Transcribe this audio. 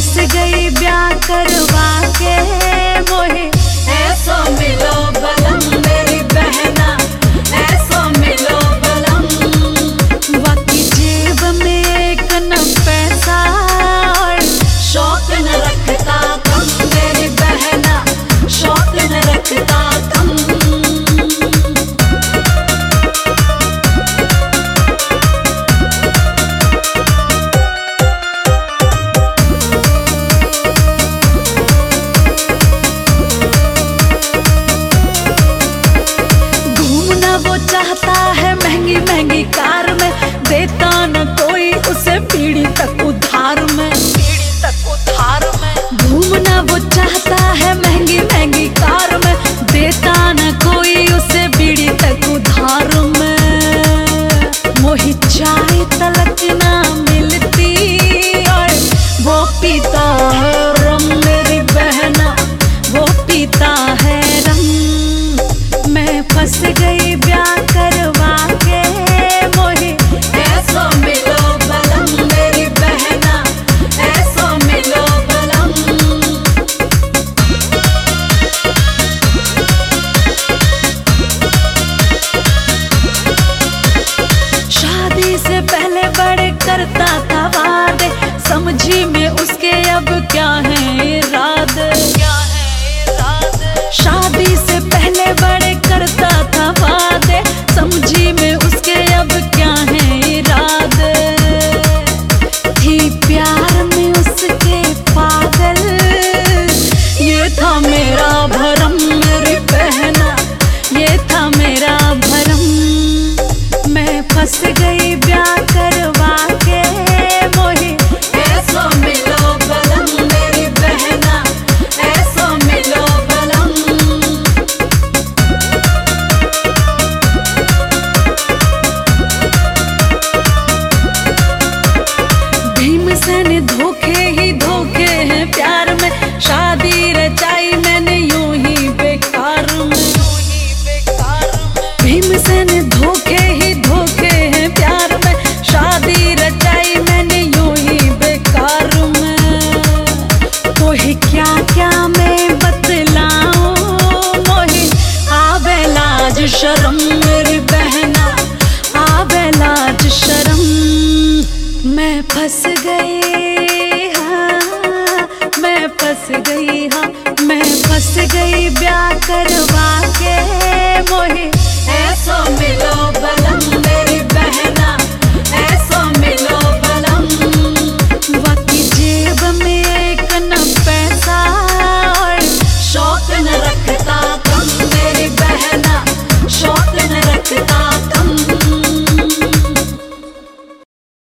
फंस गई ब्याह करवा के मोहे ऐसो मिलो बलम मेरी बहना, ऐसो मिलो बलम। बाकी जेब में एक न पैसा और शौक न रखता कम मेरी बहना, शौक न रखता कम। वो चाहता है महंगी महंगी कार में, देता न कोई उसे पीढ़ी तक उधार में, पीढ़ी तक उधार में। घूमना वो चाहता है महंगी महंगी कार में, देता न कोई उसे पीढ़ी तक उधार में। मोही चाय तलक ना मिलती और वो पीता है रम मेरी बहना, वो पीता है रम। मैं फंस गई ब्याह करवा के मोहे ऐसो मिलो बलम मेरी बहना, ऐसो मिलो बलम। शादी से पहले बड़े करता था वादे, समझी में उसके अब क्या है इरादे, क्या है इरादे। शादी से पहले बड़े करता था वादे, समझी में उसके अब क्या है इरादे। थी प्यार में उसके पागल, ये था मेरा भरम मेरी बहना, ये था मेरा भरम। मैं फंस गई ब्याह करवा के मोहे ऐसो मिलो बलम मेरी बहना, ऐसो मिलो बलम। भीमसेन धोखे ही धोखे हैं प्यार में, शादी रचाई मैंने यूं ही बेकार में, यूं ही बेकार में। भीमसेन धोखे ही धोखे हैं प्यार में, शादी रचाई मैंने यूं ही बेकार में। मोहे क्या क्या मैं बतलाऊं, मोहे आवे लाज शर्म मेरी बहना, आवे लाज शर्म। मैं फंस गई हाँ, मैं फंस गई हाँ, मैं फंस गई ब्याह करवा के